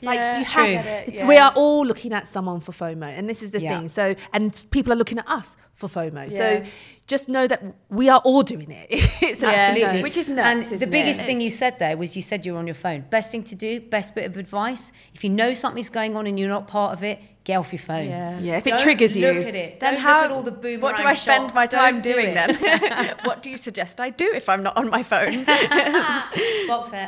We are all looking at someone for FOMO. And this is the thing. So, and people are looking at us for FOMO. So just know that we are all doing it. It's absolutely. Which is nuts, And the biggest thing you said there was, you said you're on your phone. Best thing to do, best bit of advice, if you know something's going on and you're not part of it, get off your phone. If it triggers you. Look at it. Don't look at all the boomerang What do I spend shots. my time Don't doing then? What do you suggest I do if I'm not on my phone? Box set.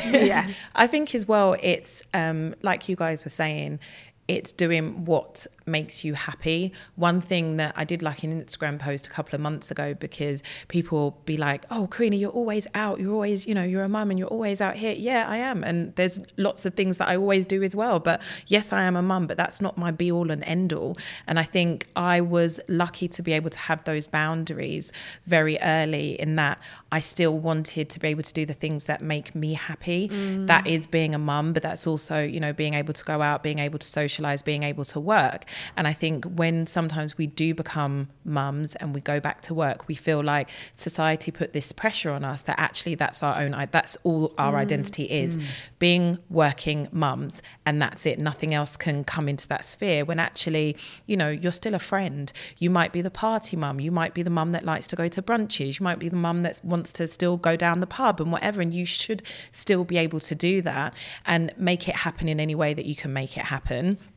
I think as well, it's like you guys were saying, it's doing what makes you happy. One thing that I did like an Instagram post a couple of months ago, because people be like, oh, Karina, you're always out. You're always, you're a mum and you're always out here. Yeah, I am. And there's lots of things that I always do as well. But yes, I am a mum, but that's not my be all and end all. And I think I was lucky to be able to have those boundaries very early, in that I still wanted to be able to do the things that make me happy. That is being a mum, but that's also, being able to go out, being able to socialize, being able to work. And I think when sometimes we do become mums and we go back to work, we feel like society put this pressure on us that actually that's all our identity is, being working mums, and that's it. Nothing else can come into that sphere, when actually, you're still a friend. You might be the party mum. You might be the mum that likes to go to brunches. You might be the mum that wants to still go down the pub and whatever. And you should still be able to do that and make it happen in any way that you can make it happen.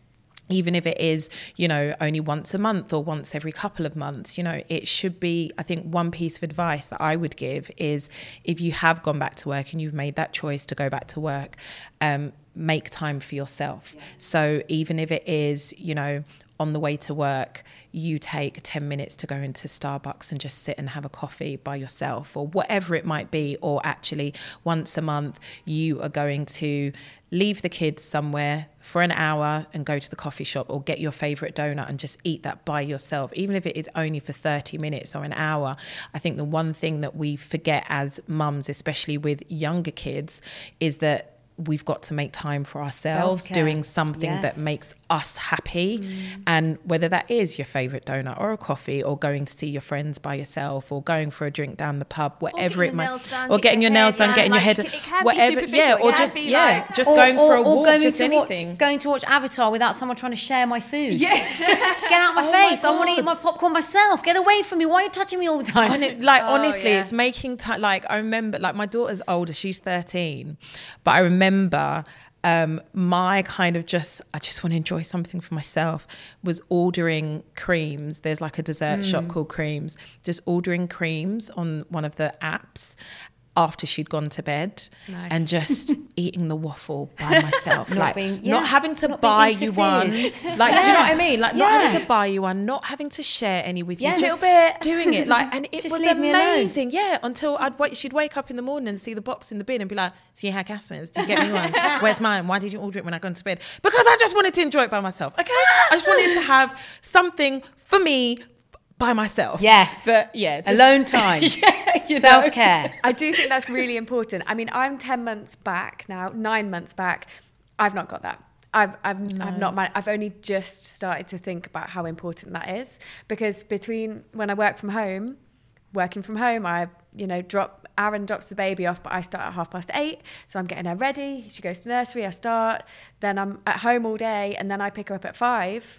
even if it is, you know, only once a month or once every couple of months, you know, it should be, I think one piece of advice that I would give is if you have gone back to work and you've made that choice to go back to work, make time for yourself. Yeah. So even if it is, you know, on the way to work, you take 10 minutes to go into Starbucks and just sit and have a coffee by yourself or whatever it might be. Or actually once a month, you are going to leave the kids somewhere for an hour and go to the coffee shop or get your favorite donut and just eat that by yourself. Even if it is only for 30 minutes or an hour. I think the one thing that we forget as mums, especially with younger kids, is that we've got to make time for ourselves, Self-care. doing something that makes us happy. And whether that is your favorite donut or a coffee or going to see your friends by yourself or going for a drink down the pub, whatever it might, or getting your nails done, getting your hair done, whatever, or just going for a walk, just anything. Going to watch Avatar without someone trying to share my food. Get out of my face. I want to eat my popcorn myself. Get away from me. Why are you touching me all the time? Honestly, it's making time. Like, I remember, like, my daughter's older, she's 13, but I remember my kind of I just want to enjoy something for myself was ordering creams. There's like a dessert shop called Creams, just ordering creams on one of the apps after she'd gone to bed. Nice. And just eating the waffle by myself. Not having to buy you one. Like, do you know what I mean? Like, not having to buy you one, not having to share any with you. Yeah, just a little bit. doing it. Like, and it Just was leave me alone. amazing. Yeah, until she'd wake up in the morning and see the box in the bin and be like, so you had Casper's, did you get me one? Where's mine? Why did you order it when I gone to bed? Because I just wanted to enjoy it by myself, okay? I just wanted to have something for me by myself. Yes. But yeah. Alone time. Self-care. I do think that's really important. I mean, I'm 10 months back now, 9 months back. I've not got that. I've only just started to think about how important that is, because between when I working from home, Aaron drops the baby off, but I start at 8:30. So I'm getting her ready. She goes to nursery, I start. Then I'm at home all day, and then I pick her up at 5.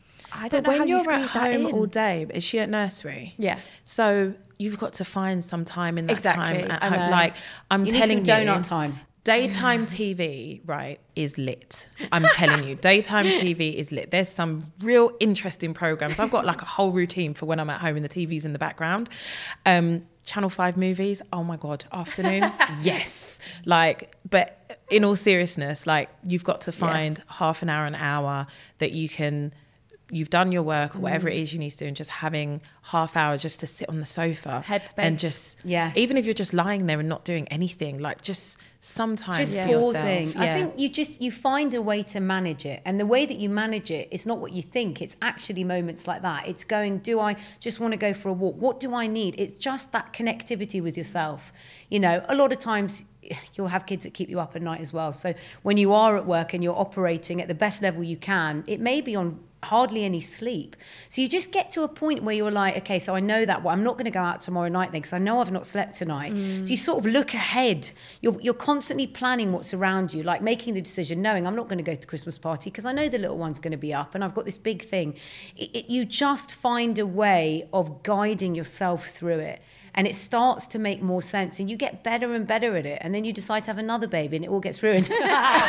I don't know how you squeeze that in. When you're at home all day, is she at nursery? Yeah. So you've got to find some time in that Exactly. time at home. Like, I'm You telling need you, some donut time. Daytime TV, right, is lit. I'm telling you, daytime TV is lit. There's some real interesting programs. I've got like a whole routine for when I'm at home and the TV's in the background. Channel 5 movies, oh my God, afternoon, yes. Like, but in all seriousness, like, you've got to find half an hour that you've done your work or whatever it is you need to do, and just having half hour just to sit on the sofa. Headspace. And just, even if you're just lying there and not doing anything, like, just sometimes Just for pausing. yourself. I think you find a way to manage it, and the way that you manage it is not what you think. It's actually moments like that. It's going, do I just want to go for a walk? What do I need? It's just that connectivity with yourself. You know, a lot of times you'll have kids that keep you up at night as well. So when you are at work and you're operating at the best level you can, it may be on hardly any sleep. So you just get to a point where you're like, okay, so I know that, well, I'm not going to go out tomorrow night then because I know I've not slept tonight. So you sort of look ahead. You're constantly planning what's around you, like making the decision, knowing I'm not going to go to the Christmas party because I know the little one's going to be up and I've got this big thing. You just find a way of guiding yourself through it. And it starts to make more sense, and you get better and better at it, and then you decide to have another baby, and it all gets ruined. But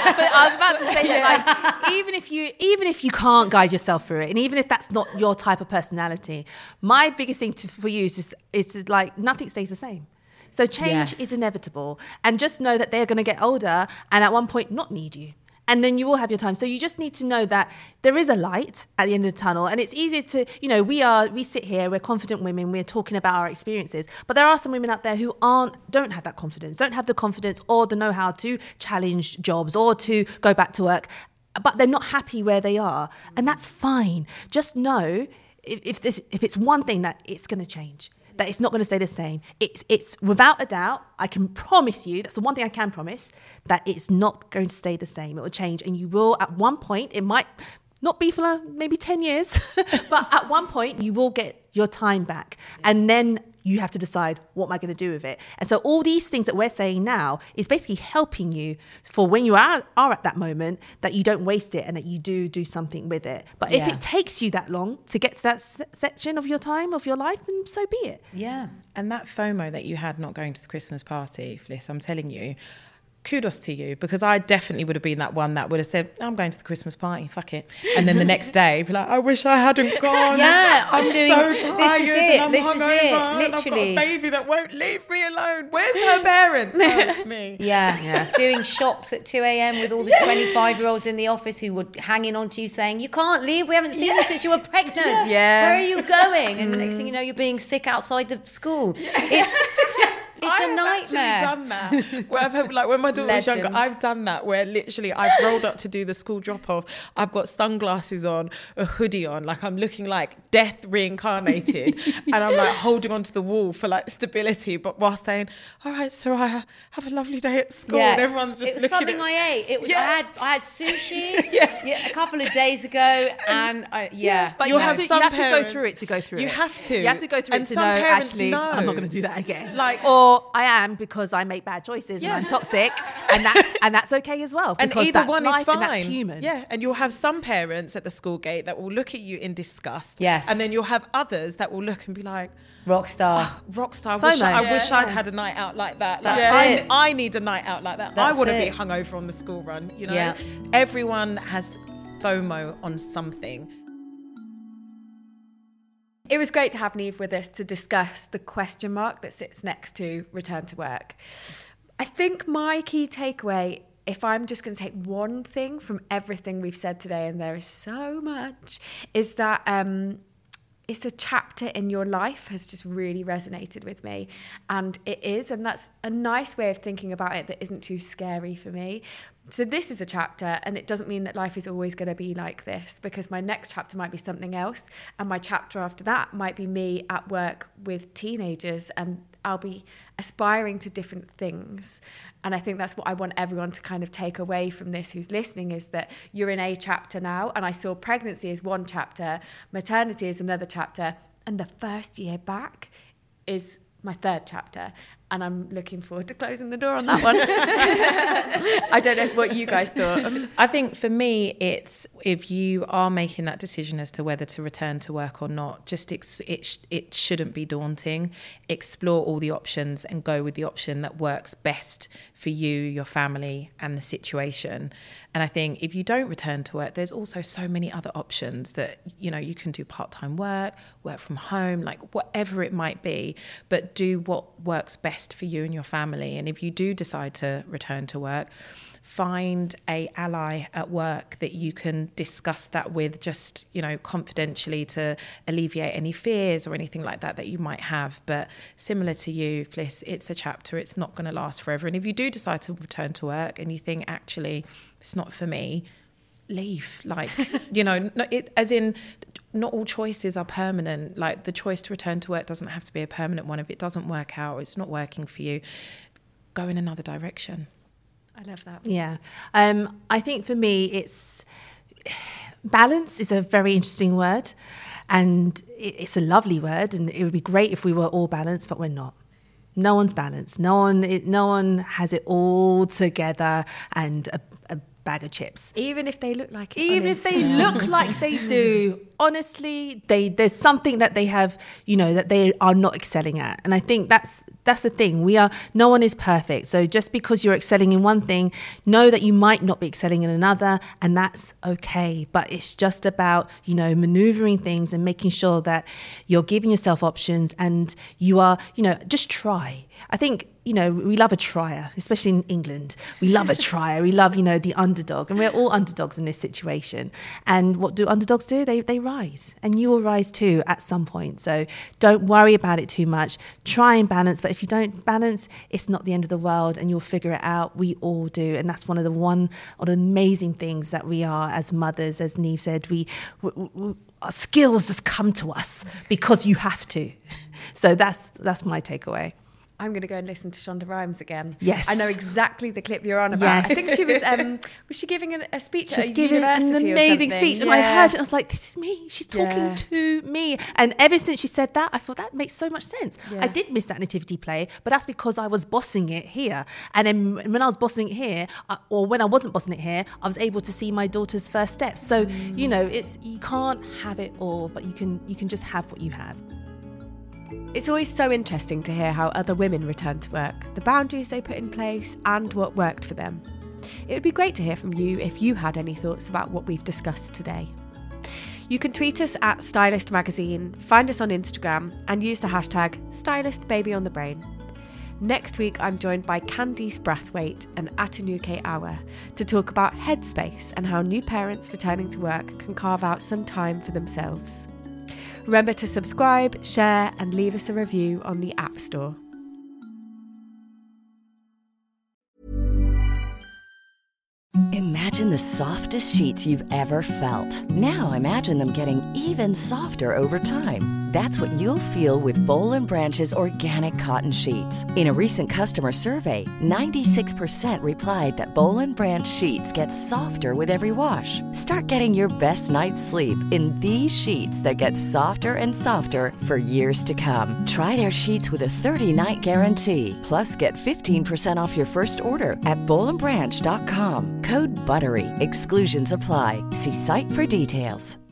I was about to say that, like, even if you can't guide yourself through it, and even if that's not your type of personality, my biggest thing for you is to, like, nothing stays the same. So change is inevitable, and just know that they're going to get older, and at one point not need you. And then you will have your time. So you just need to know that there is a light at the end of the tunnel. And it's easier to, we sit here, we're confident women, we're talking about our experiences. But there are some women out there who don't have that confidence, don't have the confidence or the know-how to challenge jobs or to go back to work. But they're not happy where they are. And that's fine. Just know if it's one thing that it's going to change. That it's not going to stay the same. It's without a doubt, I can promise you, that's the one thing I can promise, that it's not going to stay the same. It will change, and you will, at one point, it might not be for maybe 10 years, but at one point you will get your time back. And then you have to decide, what am I going to do with it? And so all these things that we're saying now is basically helping you for when you are at that moment, that you don't waste it and that you do something with it. But if it takes you that long to get to that section of your time, of your life, then so be it. Yeah. And that FOMO that you had not going to the Christmas party, Fliss, I'm telling you, kudos to you, because I definitely would have been that one that would have said, I'm going to the Christmas party, fuck it. And then the next day, be like, I wish I hadn't gone. Yeah, I'm doing, so this tired is it, and I'm this is hungover it, and I've got literally. a baby that won't leave me alone. Where's her parents? Oh, it's me. Yeah. Doing shots at 2 a.m. with all the 25-year-olds in the office who were hanging on to you saying, you can't leave, we haven't seen you since you were pregnant. Yeah. Where are you going? And the next thing you know, you're being sick outside the school. It's a nightmare. I've actually done that. Where I've had, like when my daughter was younger, I've done that where literally I've rolled up to do the school drop off. I've got sunglasses on, a hoodie on, like I'm looking like death reincarnated, and I'm like holding onto the wall for like stability, but while saying, "All right, Soraya, have a lovely day at school," and everyone's just it was looking. Something I ate. It was I had sushi Yeah. a couple of days ago, and But You'll you have have to some go parents- through it to go through it. You have to. You have to go through And it to some know, parents actually, know. I'm not going to do that again. Like- or I am because I make bad choices and I'm toxic, and that's okay as well. And Because either that's one life is fine. and that's human. Yeah, and you'll have some parents at the school gate that will look at you in disgust. Yes. And then you'll have others that will look and be like, rock star. Rockstar, FOMO. I wish I'd had a night out like that. Like, That's it. I need a night out like that. I That's want to be it. hungover on the school run, you know? Yeah. Everyone has FOMO on something. It was great to have Niamh with us to discuss the question mark that sits next to return to work. I think my key takeaway, if I'm just going to take one thing from everything we've said today, and there is so much, is that it's a chapter in your life has just really resonated with me. And it is, and that's a nice way of thinking about it that isn't too scary for me. So this is a chapter, and it doesn't mean that life is always going to be like this, because my next chapter might be something else, and my chapter after that might be me at work with teenagers, and I'll be aspiring to different things. And I think that's what I want everyone to kind of take away from this who's listening, is that you're in a chapter now, and I saw pregnancy as one chapter, maternity is another chapter, and the first year back is my third chapter. And I'm looking forward to closing the door on that one. I don't know what you guys thought. I think for me, it's if you are making that decision as to whether to return to work or not, just it shouldn't be daunting. Explore all the options and go with the option that works best for you, your family, and the situation. And I think if you don't return to work, there's also so many other options that, you know, you can do part-time work from home, like whatever it might be, but do what works best for you and your family. And if you do decide to return to work, find a ally at work that you can discuss that with, just, you know, confidentially, to alleviate any fears or anything like that you might have. But similar to you, Fliss, it's a chapter. It's not going to last forever. And if you do decide to return to work and you think, actually, it's not for me, leave. Like, you know, not all choices are permanent. Like, the choice to return to work doesn't have to be a permanent one. If it doesn't work out, it's not working for you, go in another direction. I love that. Yeah. I think for me, it's balance is a very interesting word, and it's a lovely word, and it would be great if we were all balanced, but we're not. No one's balanced. No one has it all together and a bag of chips. Even if they look like it. Even if they look like they do, honestly, there's something that they have, you know, that they are not excelling at. And I think that's the thing. No one is perfect. So just because you're excelling in one thing, know that you might not be excelling in another, and that's okay. But it's just about, you know, maneuvering things and making sure that you're giving yourself options, and you are, you know, just try. I think, you know, we love a trier, especially in England. We love a trier. We love, you know, the underdog. And we're all underdogs in this situation. And what do underdogs do? They rise. And you will rise too at some point. So don't worry about it too much. Try and balance. But if you don't balance, it's not the end of the world, and you'll figure it out. We all do. And that's one of the amazing things that we are as mothers. As Niamh said, our skills just come to us because you have to. So that's my takeaway. I'm going to go and listen to Shonda Rhimes again. Yes. I know exactly the clip you're on about. Yes. I think she was she giving a speech at a She's giving university an amazing or something? speech, and I heard it and I was like, this is me. She's talking to me. And ever since she said that, I thought that makes so much sense. Yeah. I did miss that nativity play, but that's because I was bossing it here. And then when I was bossing it here, or when I wasn't bossing it here, I was able to see my daughter's first steps. So, you know, you can't have it all, but you can just have what you have. It's always so interesting to hear how other women return to work, the boundaries they put in place, and what worked for them. It would be great to hear from you if you had any thoughts about what we've discussed today. You can tweet us at Stylist Magazine, find us on Instagram, and use the hashtag StylistBabyOnTheBrain. Next week, I'm joined by Candice Brathwaite and Atanuke Awa to talk about headspace and how new parents returning to work can carve out some time for themselves. Remember to subscribe, share, and leave us a review on the App Store. Imagine the softest sheets you've ever felt. Now imagine them getting even softer over time. That's what you'll feel with Boll & Branch's organic cotton sheets. In a recent customer survey, 96% replied that Boll & Branch sheets get softer with every wash. Start getting your best night's sleep in these sheets that get softer and softer for years to come. Try their sheets with a 30-night guarantee. Plus, get 15% off your first order at bollandbranch.com. Code BUTTERY. Exclusions apply. See site for details.